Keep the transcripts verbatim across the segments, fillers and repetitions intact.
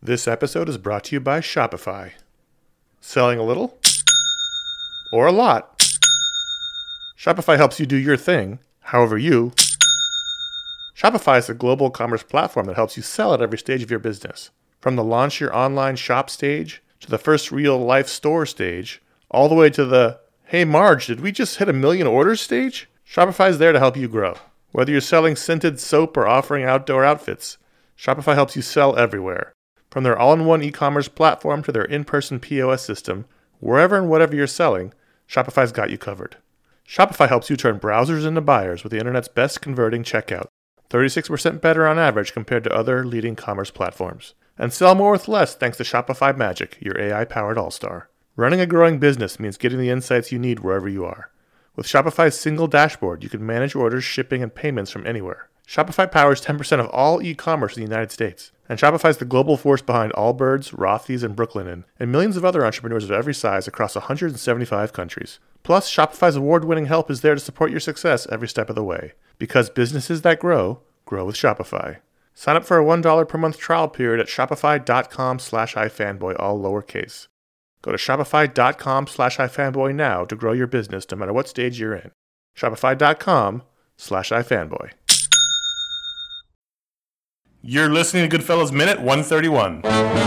This episode is brought to you by Shopify. Selling a little or a lot? Shopify helps you do your thing, however you. Shopify is a global commerce platform that helps you sell at every stage of your business. From the launch your online shop stage, to the first real-life store stage, all the way to the, hey Marge, did we just hit a million orders stage? Shopify is there to help you grow. Whether you're selling scented soap or offering outdoor outfits, Shopify helps you sell everywhere. From their all-in-one e-commerce platform to their in-person P O S system, wherever and whatever you're selling, Shopify's got you covered. Shopify helps you turn browsers into buyers with the internet's best converting checkout, thirty-six percent better on average compared to other leading commerce platforms. And sell more with less thanks to Shopify Magic, your A I-powered all-star. Running a growing business means getting the insights you need wherever you are. With Shopify's single dashboard, you can manage orders, shipping, and payments from anywhere. Shopify powers ten percent of all e-commerce in the United States. And Shopify's the global force behind Allbirds, Rothy's, and Brooklinen, and millions of other entrepreneurs of every size across one hundred seventy-five countries. Plus, Shopify's award-winning help is there to support your success every step of the way. Because businesses that grow, grow with Shopify. Sign up for a one dollar per month trial period at shopify.com slash ifanboy, all lowercase. Go to shopify.com slash ifanboy now to grow your business no matter what stage you're in. Shopify.com slash ifanboy. You're listening to Goodfellas Minute one thirty-one.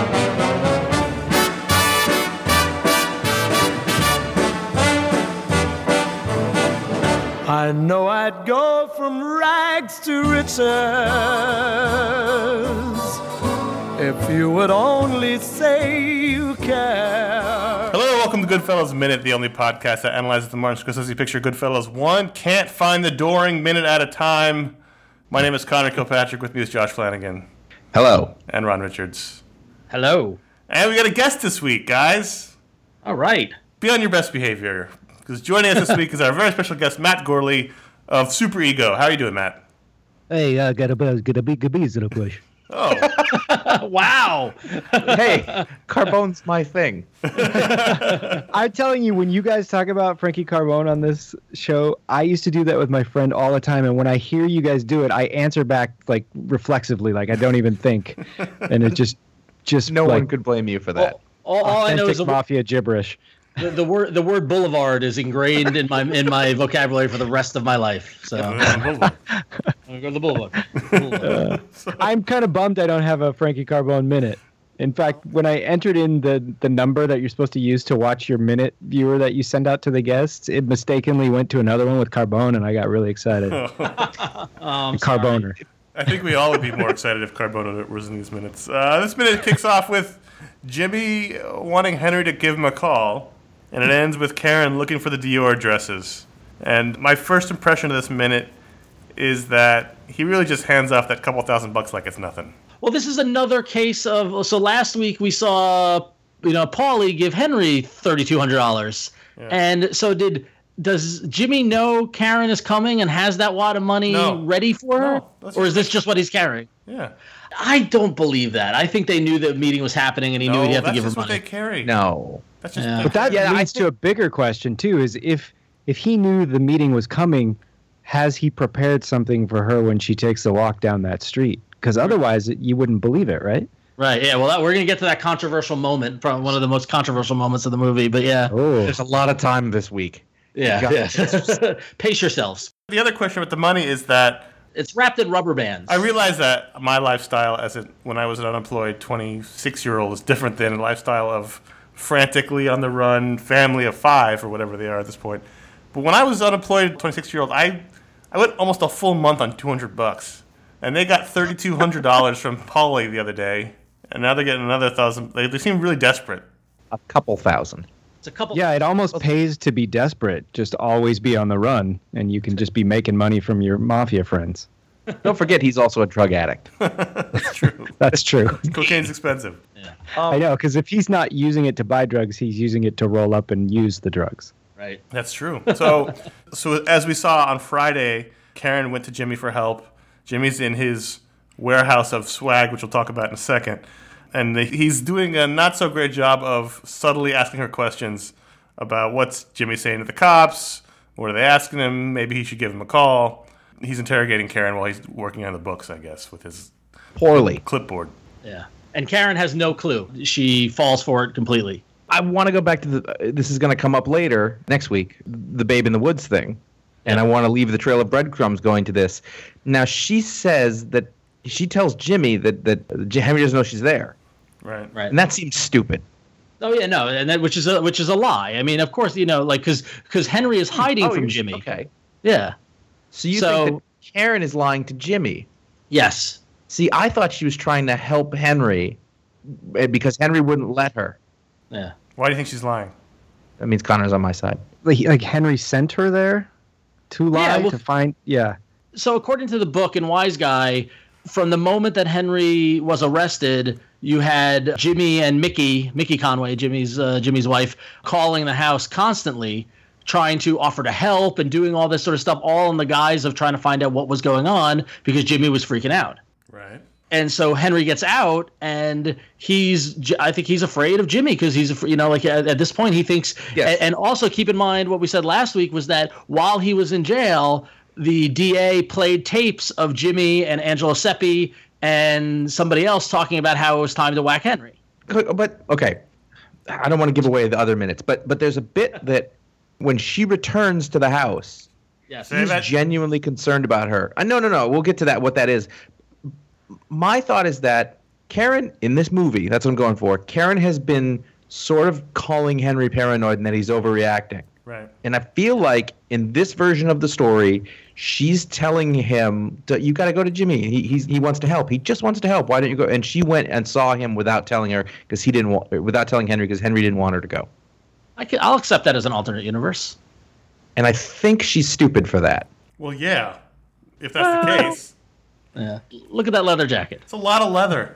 I know I'd go from rags to riches if you would only say you care. Hello, welcome to Goodfellas Minute, the only podcast that analyzes the Martin Scorsese picture Goodfellas one can't find the Doring minute at a time. My name is Connor Kilpatrick. With me is Josh Flanagan. Hello. And Ron Richards. Hello. And we got a guest this week, guys. All right. Be on your best behavior, because joining us this week is our very special guest, Matt Gorley of Super Ego. How are you doing, Matt? Hey, I got a got a big bees in a bush. Oh. Wow. Hey, Carbone's my thing. I'm telling you, when you guys talk about Frankie Carbone on this show, I used to do that with my friend all the time. And when I hear you guys do it, I answer back like reflexively, like I don't even think. And it just, just no like, one could blame you for that. All, all I know is the, mafia gibberish. The, the word the word boulevard is ingrained in my in my vocabulary for the rest of my life. So I'm gonna go to the boulevard. boulevard. Uh, I'm kind of bummed I don't have a Frankie Carbone minute. In fact, when I entered in the, the number that you're supposed to use to watch your minute viewer that you send out to the guests, it mistakenly went to another one with Carbone, and I got really excited. oh, Carboner. I think we all would be more excited if Carbone was in these minutes. Uh, this minute kicks off with Jimmy wanting Henry to give him a call, and it ends with Karen looking for the Dior dresses. And my first impression of this minute is that he really just hands off that couple thousand bucks like it's nothing. Well, this is another case of so last week we saw you know Paulie give Henry thirty-two hundred dollars, yeah. And so did does Jimmy know Karen is coming and has that wad of money no. ready for her, no, or is this just what he's carrying? Yeah. I don't believe that. I think they knew the meeting was happening, and he no, knew he'd have to give her that's money. what they carry. No. That's just yeah. But that yeah, leads think... to a bigger question, too, is if if he knew the meeting was coming, has he prepared something for her when she takes the walk down that street? Because otherwise, you wouldn't believe it, right? Right, yeah. Well, that, we're going to get to that controversial moment, from one of the most controversial moments of the movie, but yeah. Oh. There's a lot of time this week. Yeah, yeah. Pace yourselves. The other question with the money is that it's wrapped in rubber bands. I realize that my lifestyle as a, when I was an unemployed twenty-six-year-old is different than a lifestyle of frantically on the run family of five or whatever they are at this point. But when I was unemployed twenty-six-year-old, I I went almost a full month on two hundred bucks. And they got thirty-two hundred dollars from Paulie the other day, and now they're getting another thousand. They, they seem really desperate. A couple thousand. It's a couple. Yeah, it almost pays to be desperate. Just always be on the run, and you can just be making money from your mafia friends. Don't forget, he's also a drug addict. That's true. That's true. Cocaine's expensive. Yeah. Um, I know, because if he's not using it to buy drugs, he's using it to roll up and use the drugs. Right. That's true. So, so as we saw on Friday, Karen went to Jimmy for help. Jimmy's in his warehouse of swag, which we'll talk about in a second. And he's doing a not-so-great job of subtly asking her questions about what's Jimmy saying to the cops, what are they asking him, maybe he should give him a call. He's interrogating Karen while he's working on the books, I guess, with his Poorly. clipboard. Yeah. And Karen has no clue. She falls for it completely. I want to go back to the. Uh, this is going to come up later next week. The Babe in the Woods thing, and Yeah. I want to leave the trail of breadcrumbs going to this. Now she says that she tells Jimmy that that Henry doesn't know she's there, Right. Right. and that seems stupid. Oh yeah, no, and that which is a, which is a lie. I mean, of course, you know, like because because Henry is hiding Oh, from you're- Jimmy. Okay. Yeah. So you So- think that Karen is lying to Jimmy? Yes. See, I thought she was trying to help Henry eh, because Henry wouldn't let her. Yeah. Why do you think she's lying? That means Connor's on my side. Like, like Henry sent her there to lie Yeah, well- to find. Yeah. So according to the book in Wise Guy, from the moment that Henry was arrested, you had Jimmy and Mickey, Mickey Conway, Jimmy's uh, Jimmy's wife, calling the house constantly, trying to offer to help and doing all this sort of stuff, all in the guise of trying to find out what was going on because Jimmy was freaking out. Right. And so Henry gets out, and he's, I think he's afraid of Jimmy because he's, af- you know, like at, at this point he thinks, Yes. and, and also keep in mind what we said last week was that while he was in jail, the D A played tapes of Jimmy and Angelo Seppi and somebody else talking about how it was time to whack Henry. But okay, I don't want to give away the other minutes, but but there's a bit that when she returns to the house, Yes. Say he's that- genuinely concerned about her. Uh, no, no, no. We'll get to that. What that is. My thought is that Karen in this movie, that's what I'm going for. Karen has been sort of calling Henry paranoid and that he's overreacting. Right. And I feel like in this version of the story, she's telling him, to, "You got to go to Jimmy. He he's, he wants to help. He just wants to help. Why don't you go?" And she went and saw him without telling her because he didn't want, without telling Henry because Henry didn't want her to go. I can, I'll accept that as an alternate universe. And I think she's stupid for that. Well, yeah. If that's the case, Yeah. Look at that leather jacket. it's a lot of leather.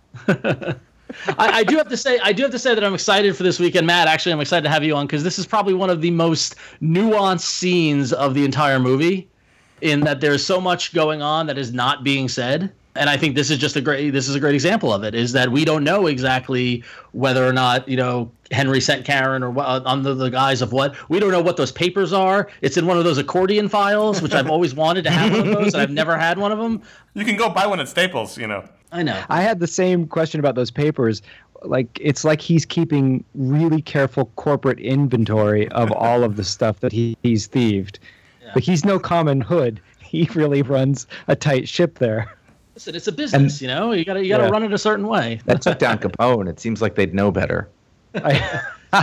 I, I do have to say, I do have to say that I'm excited for this weekend, Matt. Actually, I'm excited to have you on because this is probably one of the most nuanced scenes of the entire movie, in that there's so much going on that is not being said. And I think this is just a great, this is a great example of it. Is that we don't know exactly whether or not, you know, Henry sent Karen or what, under the guise of what. We don't know what those papers are. It's in one of those accordion files, which I've always wanted to have one of those, and I've never had one of them. You can go buy one at Staples, you know. I know. I had the same question about those papers. Like, it's like he's keeping really careful corporate inventory of all of the stuff that he, he's thieved. Yeah. Like, he's no common hood. He really runs a tight ship there. Listen, it's a business, you know. You gotta, you gotta Yeah. run it a certain way. That took down Capone. It seems like they'd know better. I,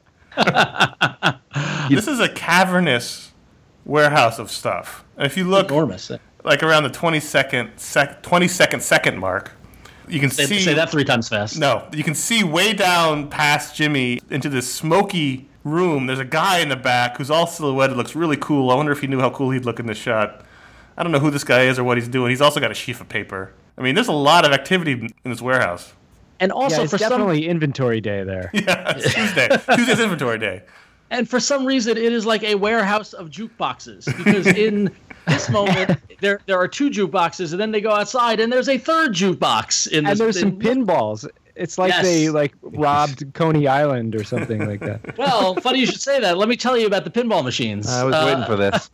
This is a cavernous warehouse of stuff. And if you look Enormous. like around the twenty second sec, twenty second second mark, you can Say, see say that three times fast. No, you can see way down past Jimmy into this smoky room. There's a guy in the back who's all silhouetted, looks really cool. I wonder if he knew how cool he'd look in this shot. I don't know who this guy is or what he's doing. He's also got a sheaf of paper. I mean, there's a lot of activity in this warehouse. And yeah, also it's for some definitely inventory day there. Yeah, it's Tuesday. Tuesday's inventory day. and for some reason it is like a warehouse of jukeboxes because in this moment there there are two jukeboxes and then they go outside and there's a third jukebox in this. And there's some in- pinballs. It's like Yes. they like robbed Coney Island or something like that. Well, funny you should say that. Let me tell you about the pinball machines. I was Uh, waiting for this.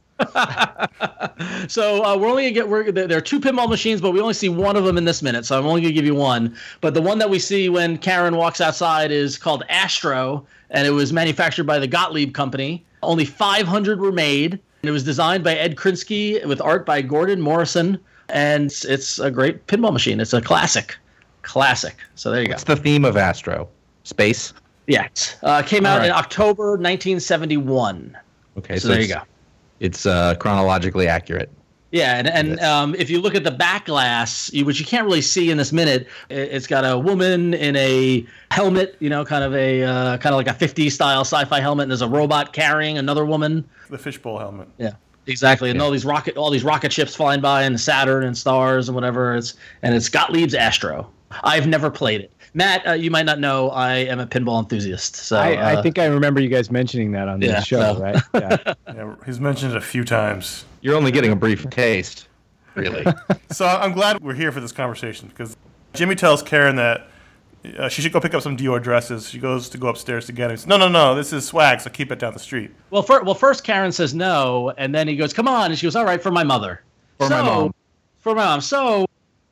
So uh, we're only gonna get we're there there are two pinball machines, but we only see one of them in this minute. So I'm only gonna give you one. But the one that we see when Karen walks outside is called Astro, and it was manufactured by the Gottlieb Company. Only five hundred were made. And it was designed by Ed Krinsky with art by Gordon Morrison, and it's, it's a great pinball machine. It's a classic, classic. So there you What's go. the theme of Astro? Space? Yes, uh, came out All right. in October nineteen seventy-one. Okay, So there you it's- go. It's uh, chronologically accurate. Yeah, and, and Yes. um, if you look at the back glass, you, which you can't really see in this minute, it, it's got a woman in a helmet, you know, kind of a uh, kind of like a fifties style sci-fi helmet, and there's a robot carrying another woman. The fishbowl helmet. Yeah, exactly. And Yeah. all these rocket, all these rocket ships flying by, and Saturn and stars and whatever. It's and it's Gottlieb's Astro. I've never played it. Matt, uh, you might not know, I am a pinball enthusiast. So I, uh, I think I remember you guys mentioning that on Yeah, the show, so- right? Yeah. Yeah, he's mentioned it a few times. You're only getting a brief taste, really. So I'm glad we're here for this conversation because Jimmy tells Karen that uh, she should go pick up some Dior dresses. She goes to go upstairs to get it. He says, no, no, no, this is swag, so keep it down the street. Well, fir- well, first Karen says no, and then he goes, "Come on," and she goes, "All right, for my mother." For my So- mom. For my mom. So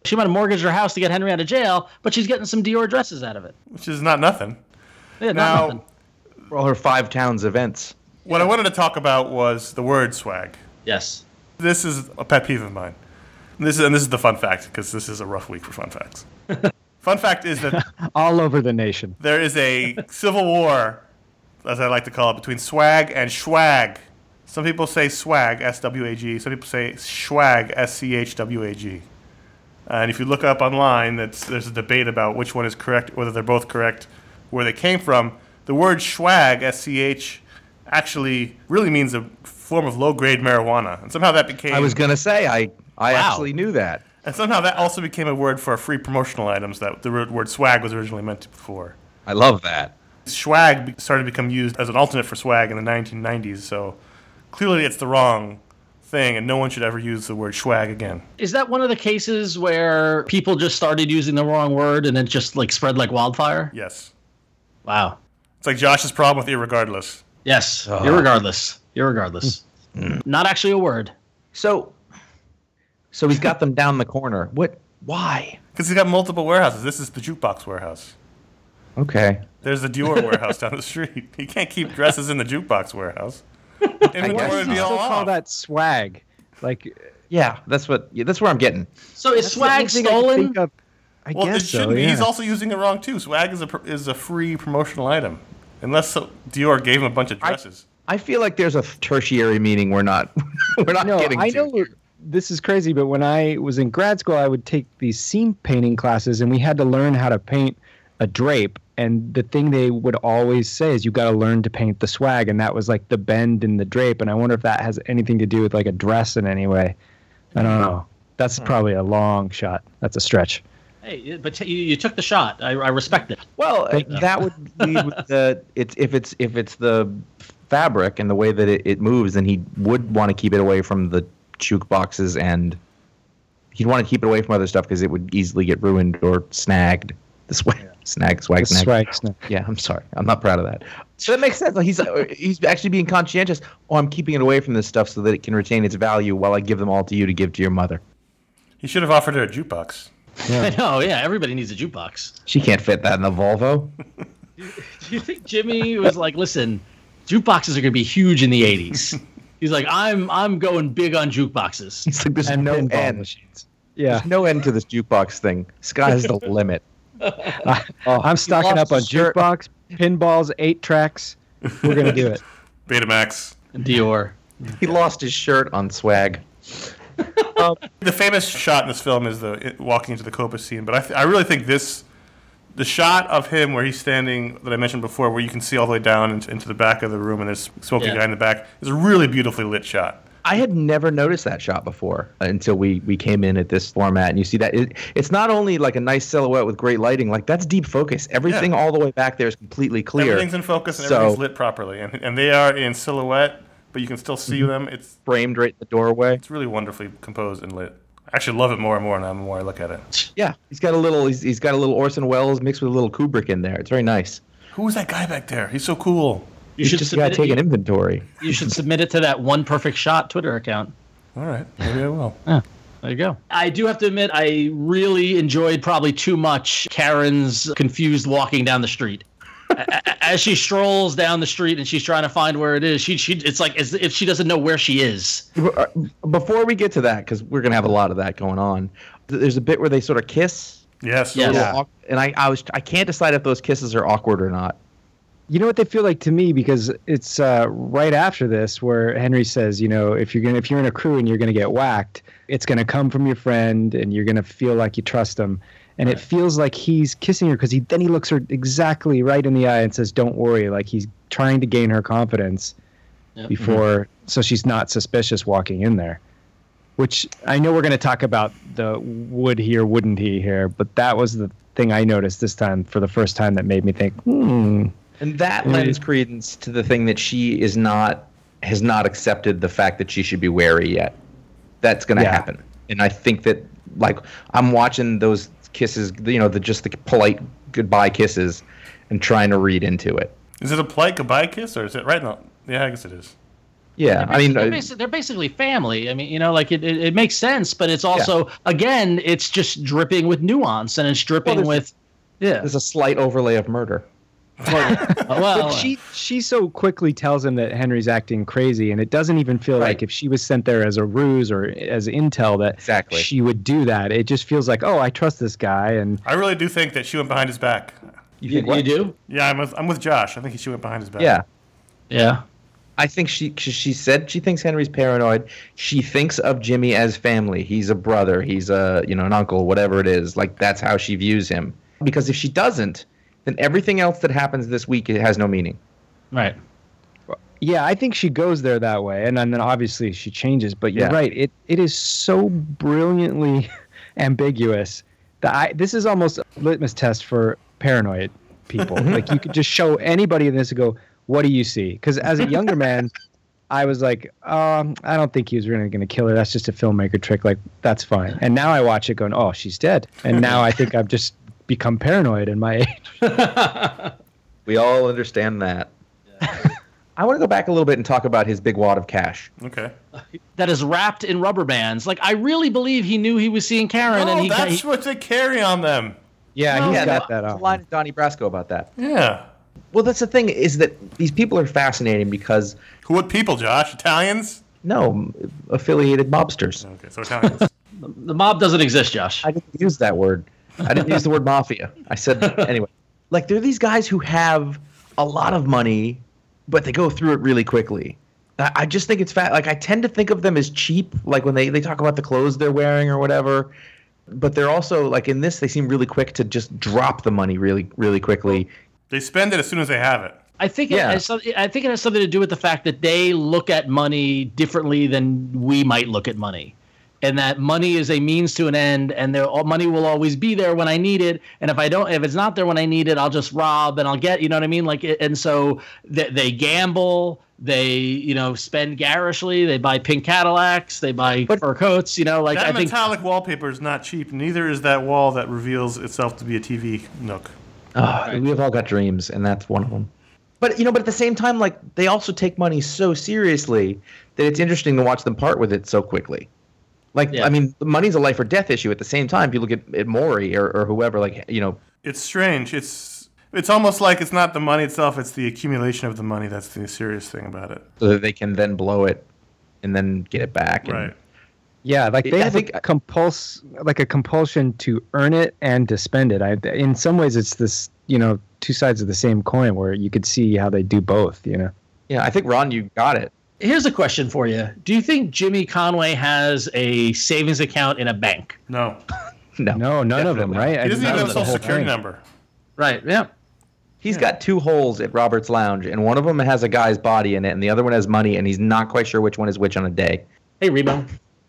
She might have mortgaged her house to get Henry out of jail, but she's getting some Dior dresses out of it. Which is not nothing. Yeah, Now, not nothing. For all her five towns events. What I wanted to talk about was the word swag. Yes. This is a pet peeve of mine. This is, and this is the fun fact, because this is a rough week for fun facts. Fun fact is that All over the nation. there is a civil war, as I like to call it, between swag and schwag. Some people say swag, S W A G. Some people say schwag, S C H W A G. And if you look up online, that's, there's a debate about which one is correct, whether they're both correct, where they came from. The word schwag, S C H, actually really means a form of low-grade marijuana. And somehow that became... I was going to say, I, I Wow. actually knew that. And somehow that also became a word for free promotional items that the word swag was originally meant to for. I love that. Swag be- started to become used as an alternate for swag in the nineteen nineties, so clearly it's the wrong thing, and no one should ever use the word swag again. Is that one of the cases where people just started using the wrong word and it just like spread like wildfire? Yes. Wow. It's like Josh's problem with irregardless. Yes. Irregardless. Irregardless. Not actually a word. So, so he's got them down the corner. What? Why? Because he's got multiple warehouses. This is the jukebox warehouse. Okay. There's the Dior warehouse down the street. He can't keep dresses in the jukebox warehouse. Inventory guess would be Still all call off. that swag. Like, Yeah, that's what. Yeah, that's where I'm getting. So is that's the swag only thing I can stolen? think of. I Well, it guess shouldn't so, be. yeah. He's also using it wrong, too. Swag is a, pr- is a free promotional item. Unless so, Dior gave him a bunch of dresses. I feel like there's a tertiary meaning we're not we're not No, getting I to. know we're- this is crazy, but when I was in grad school, I would take these scene painting classes, and we had to learn how to paint a drape. And the thing they would always say is you got to learn to paint the swag, and that was like the bend in the drape. And I wonder if that has anything to do with like a dress in any way. I don't know. That's probably a long shot. That's a stretch. Hey, but you, you took the shot. I, I respect it. Well, uh, Thank you. that would lead with the it's if it's if it's the fabric and the way that it, it moves, then he would want to keep it away from the jukeboxes, and he'd want to keep it away from other stuff because it would easily get ruined or snagged. The swag, snag, swag, The snag. swag snag. Yeah, I'm sorry. I'm not proud of that. So that makes sense. Like he's uh, he's actually being conscientious. Oh, I'm keeping it away from this stuff so that it can retain its value while I give them all to you to give to your mother. He should have offered her a jukebox. I know, yeah. Everybody needs a jukebox. She can't fit that in the Volvo. Do you think Jimmy was like, listen, jukeboxes are going to be huge in the eighties? He's like, I'm I'm going big on jukeboxes. He's like, there's And no pinball end. machines. Yeah. There's no end to this jukebox thing. Sky's the limit. I, I'm stocking lost up on his shirt. jukebox, pinballs, eight tracks. We're gonna do it. Betamax. Dior. He lost his shirt on swag. The famous shot in this film is the it, walking into the Copa scene, but I, th- I really think this, the shot of him where he's standing that I mentioned before, where you can see all the way down into, into the back of the room and there's a smoking Yeah. guy in the back, is a really beautifully lit shot. I had never noticed that shot before until we, we came in at this format, and you see that it, it's not only like a nice silhouette with great lighting, like that's deep focus. Everything Yeah. all the way back there is completely clear. Everything's in focus and So- everything's lit properly, and and they are in silhouette, but you can still see them. It's framed right in the doorway. it's really wonderfully composed and lit. I actually love it more and more now the more I look at it. Yeah, he's got a little he's, he's got a little Orson Welles mixed with a little Kubrick in there. It's very nice. Who's that guy back there? He's so cool. You He's should just got to submit take it, an inventory. you, you should submit it to that One Perfect Shot Twitter account. All right, maybe I will. There you go. I do have to admit, I really enjoyed probably too much Karen's confused walking down the street. A- a- As she strolls down the street and she's trying to find where it is, she she it's like as if she doesn't know where she is. Before we get to that, because we're gonna have a lot of that going on, th- there's a bit where they sort of kiss. Yes. Yes. Little Yeah. awk- And I, I was I can't decide if those kisses are awkward or not. You know what they feel like to me, because it's uh, right after this where Henry says, you know, if you're gonna if you're in a crew and you're gonna get whacked, it's gonna come from your friend, and you're gonna feel like you trust him. And it feels like he's kissing her because he then he looks her exactly right in the eye and says, "Don't worry," like he's trying to gain her confidence Yep. before, so she's not suspicious walking in there. Which I know we're going to talk about the would he or wouldn't he here, but that was the thing I noticed this time for the first time that made me think, hmm. And that Mm. lends credence to the thing that she is not has not accepted the fact that she should be wary yet. That's going to Yeah. happen, and I think that like I'm watching those kisses, you know, the just the polite goodbye kisses, and trying to read into it. Is it a polite goodbye kiss or is it right now? Yeah, I guess it is. Yeah, I mean, they're, uh, basically, they're basically family. I mean, you know, like it, it, it makes sense, but it's also yeah. again, it's just dripping with nuance and it's dripping well, with, yeah. There's a slight overlay of murder. well, but she she so quickly tells him that Henry's acting crazy, and it doesn't even feel right. like if she was sent there as a ruse or as intel that exactly. she would do that. It just feels like, oh, I trust this guy, and I really do think that she went behind his back. You, think, you do? Yeah, I'm with I'm with Josh. I think she went behind his back. Yeah, yeah. I think she she said she thinks Henry's paranoid. She thinks of Jimmy as family. He's a brother. He's a you know an uncle. Whatever it is, like that's how she views him. Because if she doesn't, then everything else that happens this week it has no meaning. Right. Yeah, I think she goes there that way, and then obviously she changes. But you're yeah. right; it it is so brilliantly ambiguous that I this is almost a litmus test for paranoid people. Like you could just show anybody this and go, "What do you see?" Because as a younger man, I was like, um, "I don't think he was really going to kill her. That's just a filmmaker trick. Like that's fine." And now I watch it, going, "Oh, she's dead." And now I think I've just become paranoid in my age. We all understand that. Yeah. I want to go back a little bit and talk about his big wad of cash. Okay. That is wrapped in rubber bands. Like I really believe he knew he was seeing Karen. No, and he that's he, what they carry on them. Yeah, no, he's yeah, got that, that. A line of Donnie Brasco about that. Yeah. Well, that's the thing is that these people are fascinating because who? What people, Josh? Italians? No, affiliated mobsters. Okay, so Italians. the, the mob doesn't exist, Josh. I didn't use that word. I didn't use the word mafia. I said anyway. Like there are these guys who have a lot of money, but they go through it really quickly. I, I just think it's fat. Like I tend to think of them as cheap. Like when they, they talk about the clothes they're wearing or whatever. But they're also like in this, they seem really quick to just drop the money really, really quickly. They spend it as soon as they have it. I think it yeah. has, I think it has something to do with the fact that they look at money differently than we might look at money. And that money is a means to an end, and their money will always be there when I need it. And if I don't, if it's not there when I need it, I'll just rob and I'll get, you know what I mean? Like, and so they, they gamble, they, you know, spend garishly, they buy pink Cadillacs, they buy but, fur coats, you know, like that I think metallic wallpaper is not cheap. Neither is that wall that reveals itself to be a T V nook. Oh, right. We've all got dreams, and that's one of them. But you know, but at the same time, like they also take money so seriously that it's interesting to watch them part with it so quickly. Like, yeah. I mean, money's a life or death issue at the same time. If you look at, at Maury or, or whoever, like, you know. It's strange. It's it's almost like it's not the money itself. It's the accumulation of the money that's the serious thing about it. So that they can then blow it and then get it back. And, right. Yeah, like they I have think, a compuls like a compulsion to earn it and to spend it. I, in some ways, it's this, you know, two sides of the same coin where you could see how they do both, you know. Yeah, I think, Ron, you got it. Here's a question for you. Do you think Jimmy Conway has a savings account in a bank? No. no. No, none of them, right? He doesn't even have a social security number. Right, yeah. He's yeah. got two holes at Robert's Lounge, and one of them has a guy's body in it, and the other one has money, and he's not quite sure which one is which on a day. Hey, Remo.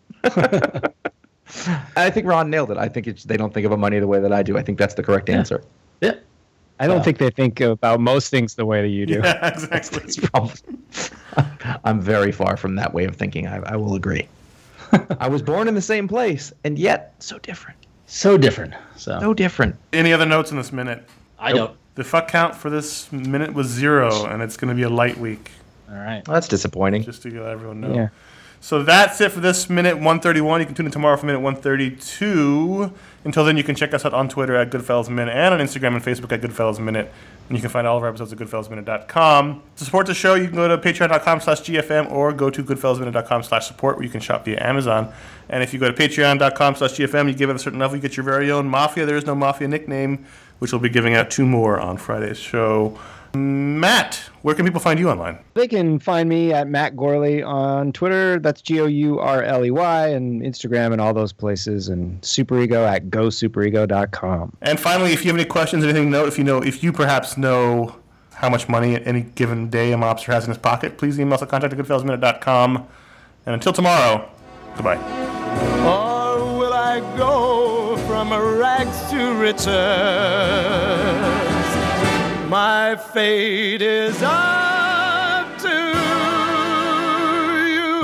I think Ron nailed it. I think it's, they don't think of money the way that I do. I think that's the correct yeah. answer. Yeah. I don't uh, think they think about most things the way that you do. Yeah, exactly. That's probably, I'm very far from that way of thinking. I, I will agree. I was born in the same place, and yet so different. So different. So, so different. Any other notes in this minute? I nope. don't. The fuck count for this minute was zero, and it's going to be a light week. All right. Well, that's disappointing. Just to let everyone know. Yeah. So that's it for this minute one thirty-one. You can tune in tomorrow for minute one thirty-two. Until then, you can check us out on Twitter at Goodfellas Minute and on Instagram and Facebook at Goodfellas Minute. And you can find all of our episodes at goodfellas minute dot com. To support the show, you can go to patreon dot com slash G F M or go to goodfellas minute dot com slash support where you can shop via Amazon. And if you go to patreon dot com slash G F M, you give it a certain level, you get your very own Mafia. There is no Mafia nickname, which we'll be giving out two more on Friday's show. Matt, where can people find you online? They can find me at Matt Gourley on Twitter. That's G O U R L E Y, and Instagram and all those places, and Superego at go superego dot com. And finally, if you have any questions, anything to note, if you know, if you perhaps know how much money at any given day a mobster has in his pocket, please email us at contact at goodfellas minute dot com. And until tomorrow, goodbye. Or will I go from rags to riches? My fate is up to you.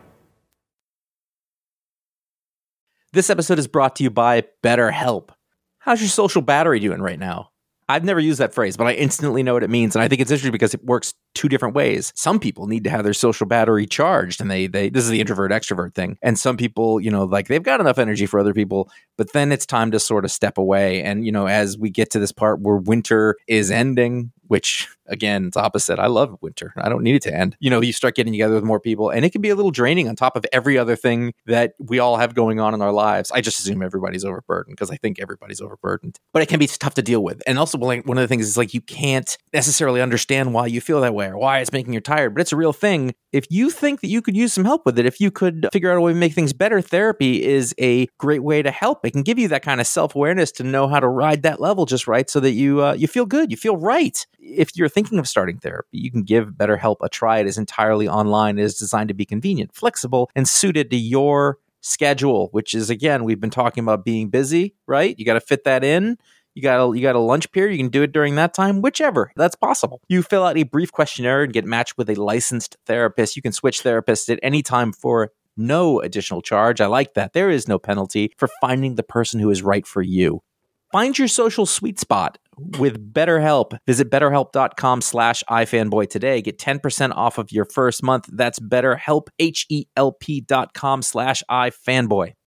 This episode is brought to you by BetterHelp. how's your social battery doing right now? I've never used that phrase, but I instantly know what it means. And I think it's interesting because it works two different ways. Some people need to have their social battery charged, and they, they, this is the introvert extrovert thing. And some people, you know, like they've got enough energy for other people, but then it's time to sort of step away. And, you know, as we get to this part where winter is ending, which again, it's opposite. I love winter. I don't need it to end. You know, you start getting together with more people, and it can be a little draining on top of every other thing that we all have going on in our lives. I just assume everybody's overburdened because I think everybody's overburdened, but it can be tough to deal with. And also, like, one of the things is like, you can't necessarily understand why you feel that way or why it's making you tired, but it's a real thing. If you think that you could use some help with it, if you could figure out a way to make things better, therapy is a great way to help. It can give you that kind of self-awareness to know how to ride that level just right so that you uh, you feel good, you feel right. If you're thinking of starting therapy, you can give BetterHelp a try. It is entirely online. It is designed to be convenient, flexible, and suited to your schedule, which is, again, we've been talking about being busy, right? You got to fit that in. You got a, you got a lunch period. You can do it during that time, whichever. That's possible. You fill out a brief questionnaire and get matched with a licensed therapist. You can switch therapists at any time for no additional charge. I like that. There is no penalty for finding the person who is right for you. Find your social sweet spot with BetterHelp. Visit betterhelp.com slash ifanboy today. Get ten percent off of your first month. That's BetterHelp, H E L P dot com slash ifanboy.